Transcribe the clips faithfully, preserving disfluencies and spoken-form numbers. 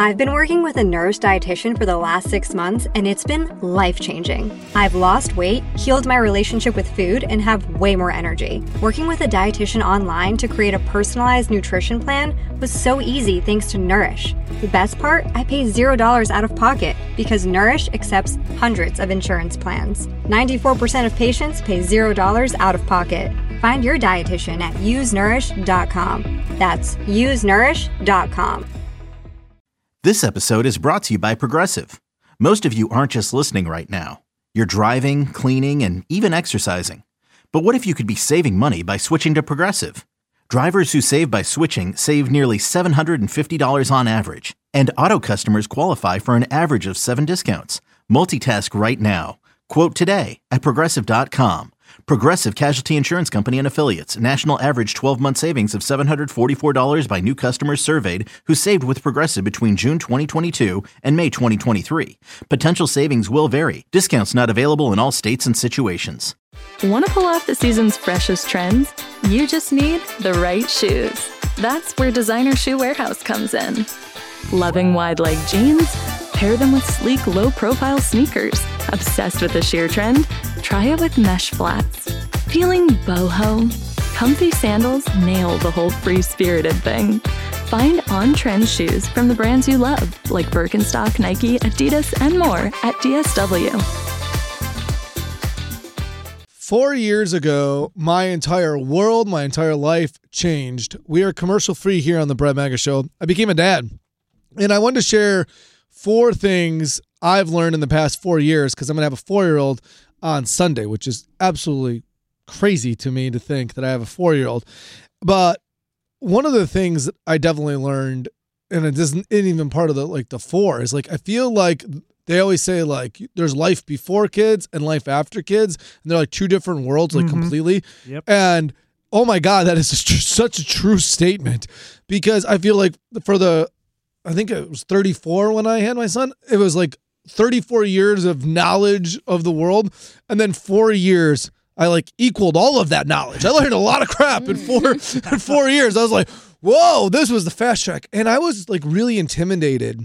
I've been working with a Nourish dietitian for the last six months, and it's been life-changing. I've lost weight, healed my relationship with food, and have way more energy. Working with a dietitian online to create a personalized nutrition plan was so easy thanks to Nourish. The best part? I pay zero dollars out of pocket because Nourish accepts hundreds of insurance plans. ninety-four percent of patients pay zero dollars out of pocket. Find your dietitian at use nourish dot com. That's use nourish dot com. This episode is brought to you by Progressive. Most of you aren't just listening right now. You're driving, cleaning, and even exercising. But what if you could be saving money by switching to Progressive? Drivers who save by switching save nearly seven hundred fifty dollars on average. And auto customers qualify for an average of seven discounts. Multitask right now. Quote today at progressive dot com. Progressive Casualty Insurance Company and Affiliates. National average twelve-month savings of seven hundred forty-four dollars by new customers surveyed who saved with Progressive between June twenty twenty-two and May twenty twenty-three. Potential savings will vary. Discounts not available in all states and situations. Want to pull off the season's freshest trends? You just need the right shoes. That's where Designer Shoe Warehouse comes in. Loving wide leg jeans? Pair them with sleek, low-profile sneakers. Obsessed with the sheer trend? Try it with mesh flats. Feeling boho? Comfy sandals nail the whole free-spirited thing. Find on-trend shoes from the brands you love, like Birkenstock, Nike, Adidas, and more at D S W. Four years ago, my entire world, my entire life changed. We are commercial-free here on the Brett Maga Show. I became a dad, and I wanted to share four things I've learned in the past four years because I'm going to have a four-year-old on Sunday, which is absolutely crazy to me to think that I have a four-year-old. But one of the things that I definitely learned, and it isn't even part of the like the four, is like I feel like they always say like there's life before kids and life after kids, and they're like two different worlds, like mm-hmm. completely. Yep. And oh my God, that is a tr- such a true statement because I feel like for the I think it was thirty-four when I had my son. It was like thirty-four years of knowledge of the world. And then four years, I like equaled all of that knowledge. I learned a lot of crap in four, in four years. I was like, whoa, this was the fast track. And I was like really intimidated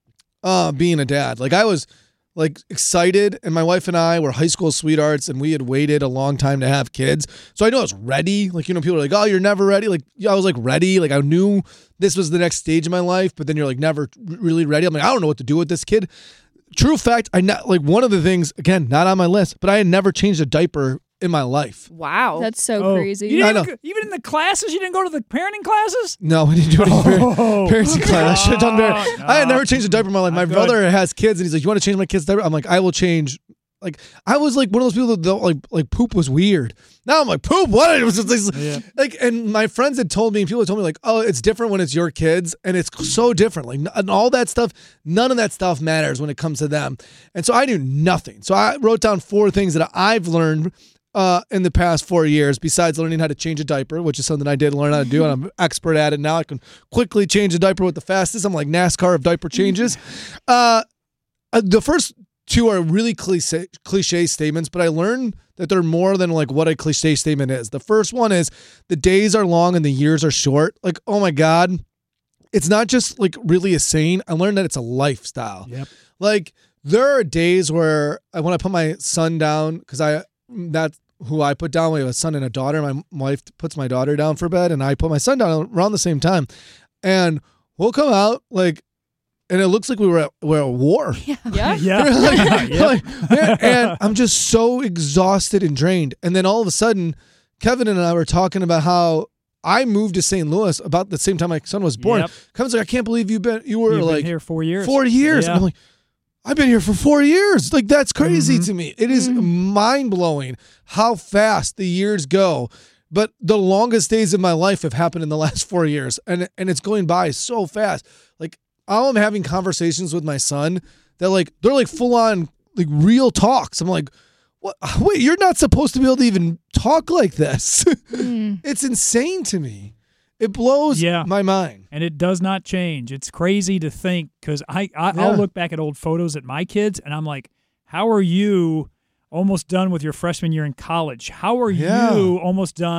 uh, being a dad. Like I was like excited, and my wife and I were high school sweethearts, and we had waited a long time to have kids. So I knew I was ready. Like, you know, people are like, oh, you're never ready. Like, I was like ready. Like I knew this was the next stage of my life, but then you're like never really ready. I'm like, I don't know what to do with this kid. True fact, I not like one of the things, again, not on my list, but I had never changed a diaper in my life. Wow. That's so oh, crazy. You didn't I know. Go, even in the classes, you didn't go to the parenting classes? No, we didn't do any Oh. parenting class. I should have done better. No, I had never changed a diaper in my life. My Not brother good. has kids, and he's like, you want to change my kid's diaper? I'm like, I will change. Like, I was like one of those people that don't, like, like poop was weird. Now I'm like, poop? What? It was just like, Yeah. like, and my friends had told me, and people had told me, like, oh, it's different when it's your kids, and it's so different. Like, and all that stuff, none of that stuff matters when it comes to them. And so I knew nothing. So I wrote down four things that I've learned uh, in the past four years, besides learning how to change a diaper, which is something I did learn how to do, and I'm an expert at it now. I can quickly change a diaper with the fastest. I'm like NASCAR of diaper changes. Uh, uh, the first two are really cliche, cliche statements, but I learned that they're more than like what a cliche statement is. The first one is the days are long and the years are short. Like, oh my God, it's not just like really a saying. I learned that it's a lifestyle. Yep. Like there are days where I want to put my son down because I that's who I put down. We have a son and a daughter. My wife puts my daughter down for bed, and I put my son down around the same time. And we'll come out like, and it looks like we were at, we're at war. Yeah. Yeah. like, Yep. like, and I'm just so exhausted and drained. And then all of a sudden, Kevin and I were talking about how I moved to Saint Louis about the same time my son was born. Yep. Kevin's like, I can't believe you've been you were You've been like here four years. Four years. Yeah. And I'm like, I've been here for four years. Like that's crazy Mm-hmm. to me. It is mind blowing how fast the years go. But the longest days of my life have happened in the last four years, and and it's going by so fast. Like I'm having conversations with my son that like they're like full on like real talks. I'm like, what? Wait, you're not supposed to be able to even talk like this. Mm. It's insane to me. It blows Yeah. my mind. And it does not change. It's crazy to think because I, I, Yeah. I'll look back at old photos at my kids and I'm like, how are you almost done with your freshman year in college? How are Yeah. you almost done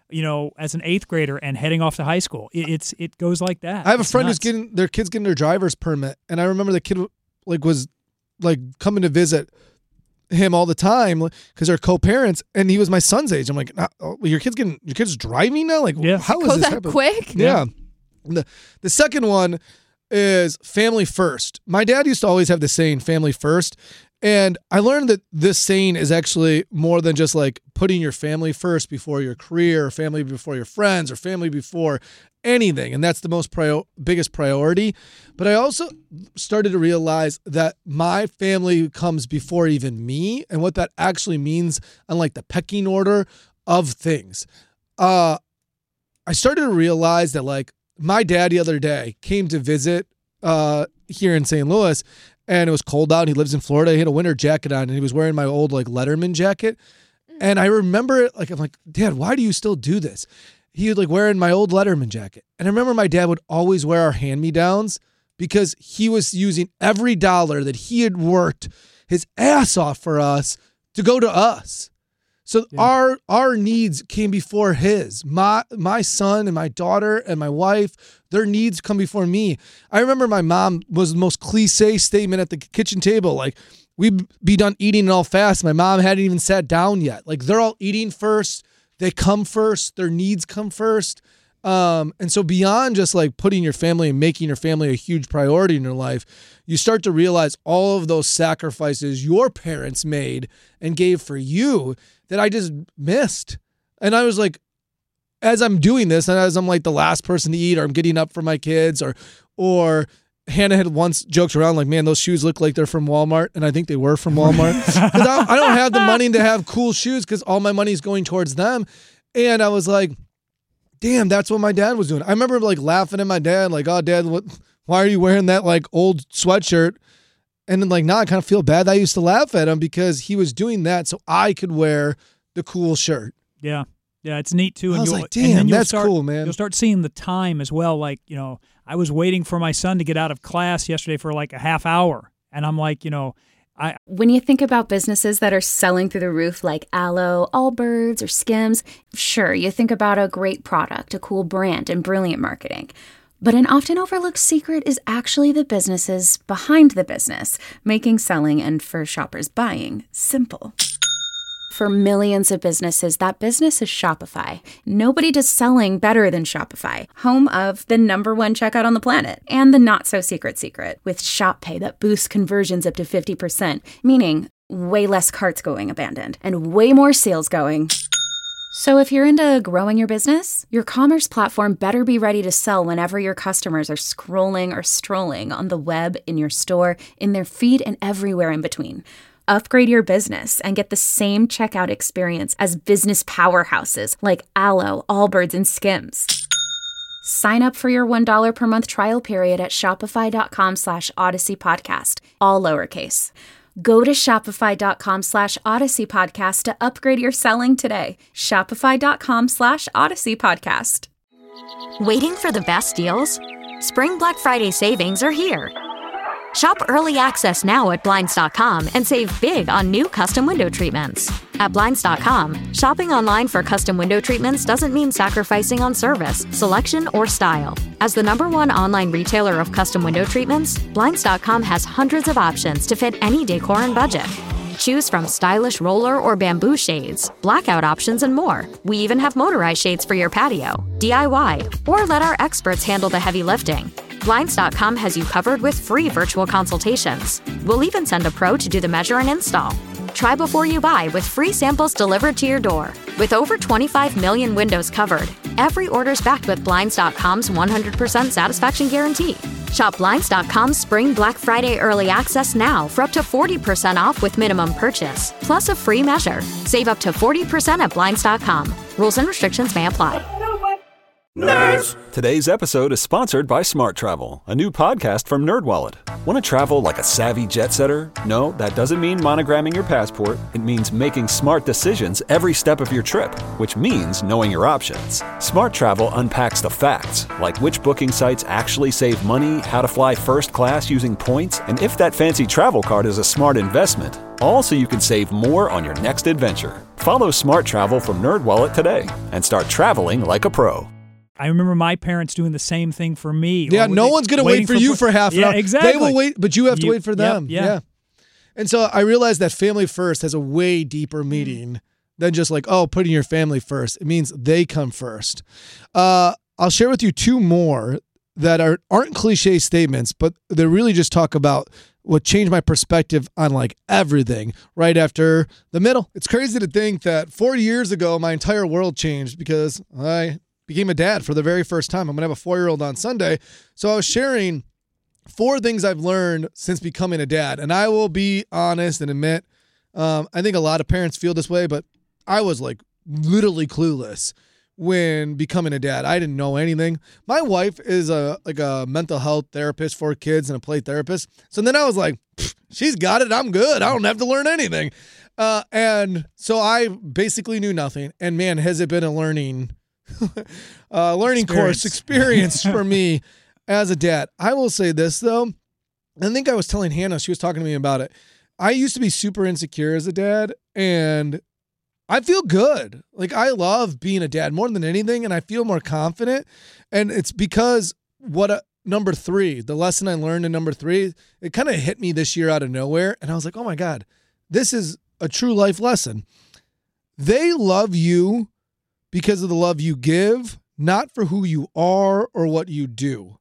you know, as an eighth grader and heading off to high school. It, it's it goes like that. I have a It's friend nuts. who's getting their kids getting their driver's permit, and I remember the kid like was like coming to visit him all the time because they're co-parents, and he was my son's age. I'm like, oh, your kid's getting your kid's driving now. Like, Yeah. how is Go this that happening? quick? Yeah. The the second one is family first. My dad used to always have the saying family first. And I learned that this saying is actually more than just like putting your family first before your career, or family before your friends, or family before anything. And that's the most prior- biggest priority. But I also started to realize that my family comes before even me, and what that actually means on like the pecking order of things. Uh, I started to realize that like my dad the other day came to visit uh, here in Saint Louis, and it was cold out. He lives in Florida. He had a winter jacket on, and he was wearing my old like Letterman jacket. And I remember it, like, I'm like, Dad, why do you still do this? He was like wearing my old Letterman jacket. And I remember my dad would always wear our hand-me-downs because he was using every dollar that he had worked his ass off for us to go to us. So Yeah. our our needs came before his. My my son and my daughter and my wife, their needs come before me. I remember my mom was the most cliche statement at the kitchen table. Like, we'd be done eating and all fast. My mom hadn't even sat down yet. Like, they're all eating first. They come first. Their needs come first. Um, and so beyond just like putting your family and making your family a huge priority in your life, you start to realize all of those sacrifices your parents made and gave for you that I just missed. And I was like, as I'm doing this, and as I'm like the last person to eat, or I'm getting up for my kids, or, or Hannah had once joked around like, man, those shoes look like they're from Walmart. And I think they were from Walmart. 'Cause I, I don't have the money to have cool shoes because all my money is going towards them. And I was like, damn, that's what my dad was doing. I remember like laughing at my dad, like, oh, Dad, what, why are you wearing that like old sweatshirt? And then like, now I kind of feel bad that I used to laugh at him because he was doing that so I could wear the cool shirt. Yeah. Yeah, it's neat too. I And was you'll- like, and then damn, you'll that's start- cool, man. You'll start seeing the time as well. Like, you know, I was waiting for my son to get out of class yesterday for like a half hour. And I'm like, you know, I When you think about businesses that are selling through the roof like Aloe, Allbirds, or Skims, sure, you think about a great product, a cool brand, and brilliant marketing. But an often overlooked secret is actually the businesses behind the business, making selling and for shoppers buying simple. For millions of businesses, that business is Shopify. Nobody does selling better than Shopify, home of the number one checkout on the planet and the not-so-secret secret with Shop Pay that boosts conversions up to fifty percent, meaning way less carts going abandoned and way more sales going. So if you're into growing your business, your commerce platform better be ready to sell whenever your customers are scrolling or strolling on the web, in your store, in their feed, and everywhere in between. Upgrade your business and get the same checkout experience as business powerhouses like Aloe, Allbirds, and Skims. Sign up for your one dollar per month trial period at shopify.com slash Odyssey Podcast, all lowercase. Go to shopify.com slash Odyssey Podcast to upgrade your selling today. Shopify.com slash Odyssey Podcast. Waiting for the best deals? Spring Black Friday savings are here. Shop early access now at Blinds dot com and save big on new custom window treatments. At Blinds dot com, shopping online for custom window treatments doesn't mean sacrificing on service, selection, or style. As the number one online retailer of custom window treatments, Blinds dot com has hundreds of options to fit any decor and budget. Choose from stylish roller or bamboo shades, blackout options, and more. We even have motorized shades for your patio, D I Y, or let our experts handle the heavy lifting. Blinds dot com has you covered with free virtual consultations. We'll even send a pro to do the measure and install. Try before you buy with free samples delivered to your door. With over twenty-five million windows covered, every order's backed with Blinds dot com's one hundred percent satisfaction guarantee. Shop Blinds dot com's Spring Black Friday Early Access now for up to forty percent off with minimum purchase, plus a free measure. Save up to forty percent at Blinds dot com. Rules and restrictions may apply. Nerds! Today's episode is sponsored by Smart Travel, a new podcast from NerdWallet. Want to travel like a savvy jet setter? No, that doesn't mean monogramming your passport. It means making smart decisions every step of your trip, which means knowing your options. Smart Travel unpacks the facts, like which booking sites actually save money, how to fly first class using points, and if that fancy travel card is a smart investment. all so you can save more on your next adventure. Follow Smart Travel from NerdWallet today and start traveling like a pro. I remember my parents doing the same thing for me. Yeah, no one's going to wait for you for half an yeah, hour. Exactly. They will wait, but you have to You- wait for them. yep, yeah. yeah. And so I realized that family first has a way deeper meaning than just like, oh, putting your family first. It means they come first. Uh, I'll share with you two more that are, aren't cliche statements, but they really just talk about what changed my perspective on like everything right after the middle. It's crazy to think that four years ago, my entire world changed because I became a dad for the very first time. I'm going to have a four-year-old on Sunday. So I was sharing four things I've learned since becoming a dad. And I will be honest and admit, um, I think a lot of parents feel this way, but I was like literally clueless when becoming a dad. I didn't know anything. My wife is a like a mental health therapist for kids and a play therapist. So then I was like, she's got it. I'm good. I don't have to learn anything. Uh, and so I basically knew nothing. And man, has it been a learning uh, learning Experience. course experience for me as a dad. I will say this, though. I think I was telling Hannah, she was talking to me about it. I used to be super insecure as a dad, and I feel good. Like, I love being a dad more than anything, and I feel more confident. And it's because what a, number three, the lesson I learned in number three, it kind of hit me this year out of nowhere. And I was like, oh my God, this is a true life lesson. They love you because of the love you give, not for who you are or what you do.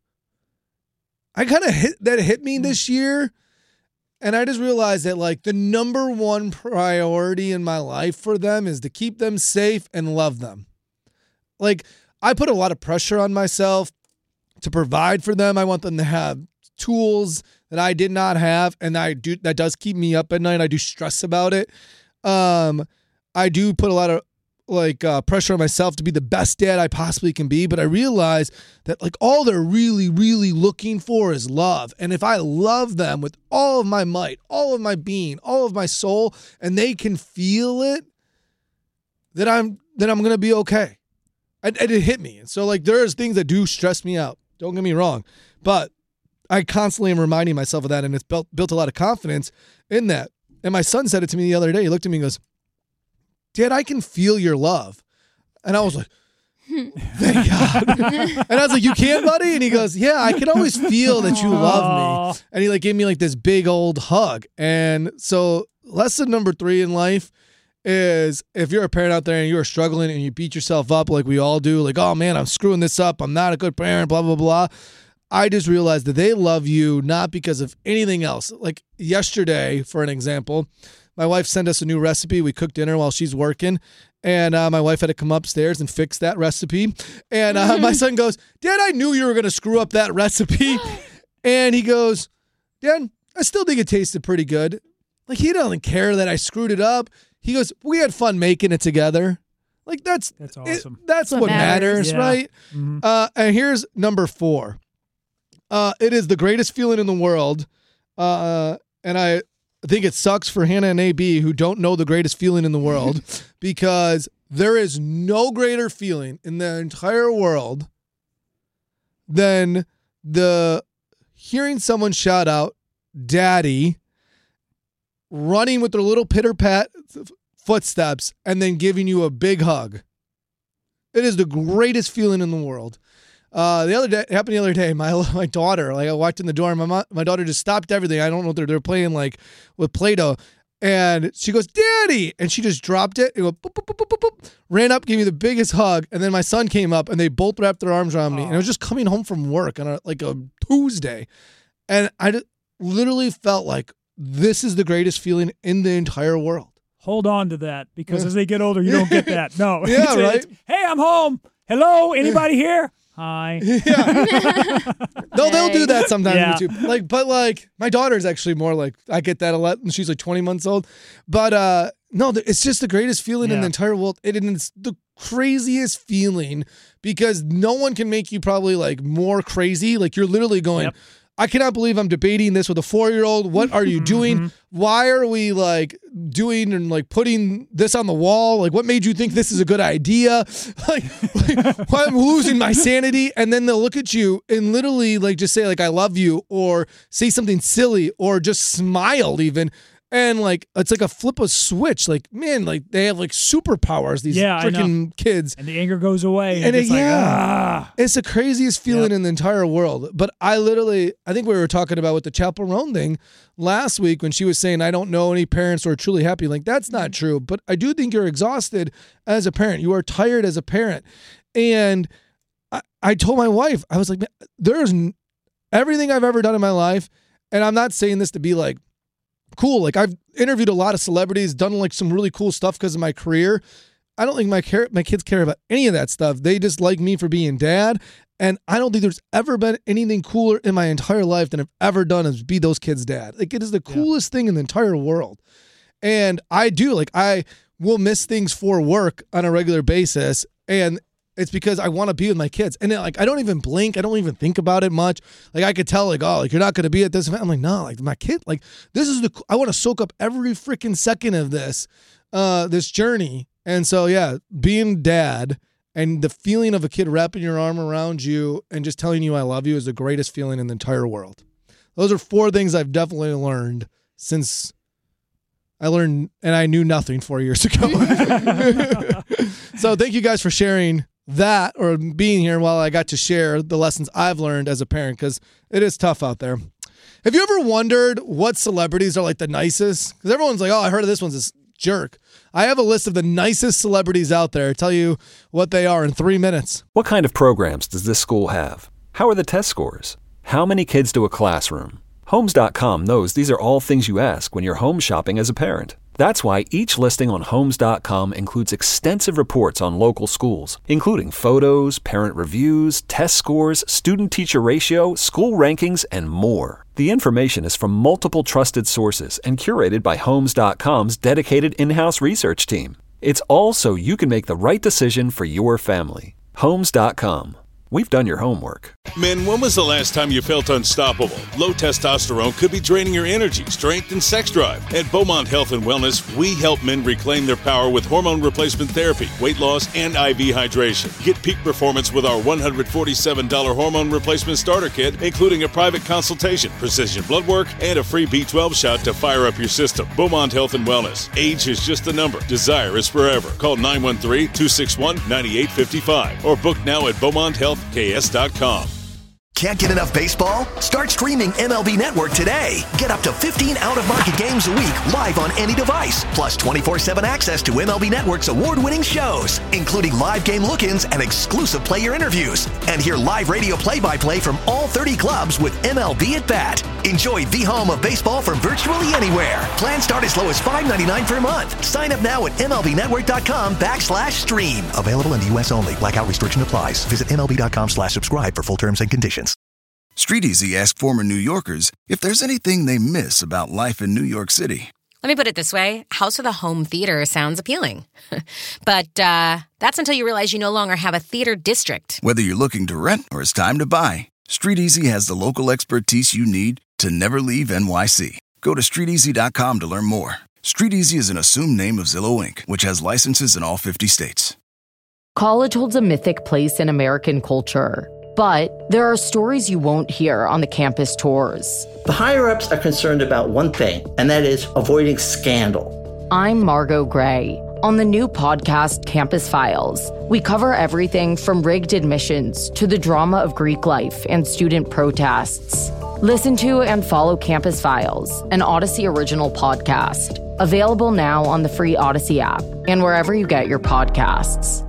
I kind of hit that hit me this year. And I just realized that like the number one priority in my life for them is to keep them safe and love them. Like, I put a lot of pressure on myself to provide for them. I want them to have tools that I did not have. And I do, that does keep me up at night. I do stress about it. Um, I do put a lot of like uh, pressure on myself to be the best dad I possibly can be. But I realize that like all they're really, really looking for is love. And if I love them with all of my might, all of my being, all of my soul, and they can feel it, then I'm, then I'm going to be okay. And, and it hit me. And so like, there's things that do stress me out. Don't get me wrong, but I constantly am reminding myself of that. And it's built, built a lot of confidence in that. And my son said it to me the other day. He looked at me and goes, Dad, I can feel your love. And I was like, thank God. And I was like, you can, buddy? And he goes, yeah, I can always feel that you love me. And he like gave me like this big old hug. And so lesson number three in life is if you're a parent out there and you're struggling and you beat yourself up like we all do, like, oh man, I'm screwing this up. I'm not a good parent, blah, blah, blah. I just realized that they love you not because of anything else. Like yesterday, for an example, my wife sent us a new recipe. We cooked dinner while she's working, and uh, my wife had to come upstairs and fix that recipe. And uh, my son goes, Dad, I knew you were going to screw up that recipe. And he goes, Dad, I still think it tasted pretty good. Like, he doesn't care that I screwed it up. He goes, we had fun making it together. Like, that's That's awesome. It, that's, that's what, what matters, matters yeah. right? Mm-hmm. Uh, and here's number four. Uh, it is the greatest feeling in the world. Uh, and I... I think it sucks for Hannah and A B who don't know the greatest feeling in the world because there is no greater feeling in the entire world than the hearing someone shout out, Daddy, running with their little pitter-pat footsteps, and then giving you a big hug. It is the greatest feeling in the world. Uh, the other day, it happened the other day, my my daughter, like I walked in the door and my mom, my daughter just stopped everything. I don't know, they're, they're playing like with Play-Doh. And she goes, Daddy! And she just dropped it and go, boop, boop, boop, boop, boop, boop, ran up, gave me the biggest hug. And then my son came up and they both wrapped their arms around me. And I was just coming home from work on a, like a Tuesday. And I just literally felt like this is the greatest feeling in the entire world. Hold on to that because as they get older, you don't get that. No. Yeah, it's, right? It's, hey, I'm home. Hello, anybody here? Hi. Yeah. No, they'll do that sometimes Yeah. too. Like, but like my daughter's actually more like I get that a lot, and she's like twenty months old. But uh, no, it's just the greatest feeling in Yeah. the entire world. It and it's the craziest feeling because no one can make you probably like more crazy. Like you're literally going, Yep. I cannot believe I'm debating this with a four-year-old. What are you doing? Why are we like doing and like putting this on the wall? Like, what made you think this is a good idea? Like, like why I'm losing my sanity. And then they'll look at you and literally like just say like, I love you, or say something silly, or just smile even. And like it's like a flip of switch. Like, man, like they have like superpowers, these Yeah, I know. freaking kids. And the anger goes away. And, And it's it- like, yeah. ah. It's the craziest feeling Yep. in the entire world. But I literally, I think we were talking about with the chaperone thing last week when she was saying, I don't know any parents who are truly happy. Like, that's not true. But I do think you're exhausted as a parent. You are tired as a parent. And I, I told my wife, I was like, man, there's n- everything I've ever done in my life. And I'm not saying this to be like, cool. Like, I've interviewed a lot of celebrities, done like some really cool stuff because of my career. I don't think my care, my kids care about any of that stuff. They just like me for being dad. And I don't think there's ever been anything cooler in my entire life than I've ever done is be those kids' dad. Like, it is the coolest thing in the entire world. And I do, like, I will miss things for work on a regular basis. And it's because I want to be with my kids. And then, like, I don't even blink. I don't even think about it much. Like, I could tell, like, oh, like, you're not going to be at this event. I'm like, no, like, my kid, like, this is the, I want to soak up every freaking second of this, uh, this journey. And so, yeah, being dad and the feeling of a kid wrapping your arm around you and just telling you I love you is the greatest feeling in the entire world. Those are four things I've definitely learned since I learned, and I knew nothing four years ago. So thank you guys for sharing that or being here while I got to share the lessons I've learned as a parent, because it is tough out there. Have you ever wondered what celebrities are like the nicest? Because everyone's like, oh, I heard of this one's this jerk. I have a list of the nicest celebrities out there. I'll tell you what they are in three minutes. What kind of programs does this school have? How are the test scores? How many kids do a classroom? Homes dot com knows these are all things you ask when you're home shopping as a parent. That's why each listing on Homes dot com includes extensive reports on local schools, including photos, parent reviews, test scores, student-teacher ratio, school rankings, and more. The information is from multiple trusted sources and curated by Homes dot com's dedicated in-house research team. It's all so you can make the right decision for your family. Homes dot com. We've done your homework. Men, when was the last time you felt unstoppable? Low testosterone could be draining your energy, strength, and sex drive. At Beaumont Health and Wellness, we help men reclaim their power with hormone replacement therapy, weight loss, and I V hydration. Get peak performance with our one hundred forty-seven dollars hormone replacement starter kit, including a private consultation, precision blood work, and a free B twelve shot to fire up your system. Beaumont Health and Wellness. Age is just a number. Desire is forever. Call nine one three, two six one, nine eight five five or book now at Beaumont Health K S dot com. Can't get enough baseball? Start streaming M L B Network today. Get up to fifteen out-of-market games a week live on any device, plus twenty-four seven access to M L B Network's award-winning shows, including live game look-ins and exclusive player interviews. And hear live radio play-by-play from all thirty clubs with M L B at Bat. Enjoy the home of baseball from virtually anywhere. Plans start as low as five ninety-nine per month. Sign up now at M L B network dot com backslash stream. Available in the U S only. Blackout restriction applies. Visit M L B dot com slash subscribe for full terms and conditions. StreetEasy asked former New Yorkers if there's anything they miss about life in New York City. Let me put it this way. House with a home theater sounds appealing. But uh, that's until you realize you no longer have a theater district. Whether you're looking to rent or it's time to buy, StreetEasy has the local expertise you need to never leave N Y C. Go to street easy dot com to learn more. StreetEasy is an assumed name of Zillow Incorporated, which has licenses in all fifty states. College holds a mythic place in American culture. But there are stories you won't hear on the campus tours. The higher-ups are concerned about one thing, and that is avoiding scandal. I'm Margot Gray. On the new podcast, Campus Files, we cover everything from rigged admissions to the drama of Greek life and student protests. Listen to and follow Campus Files, an Odyssey original podcast. Available now on the free Odyssey app and wherever you get your podcasts.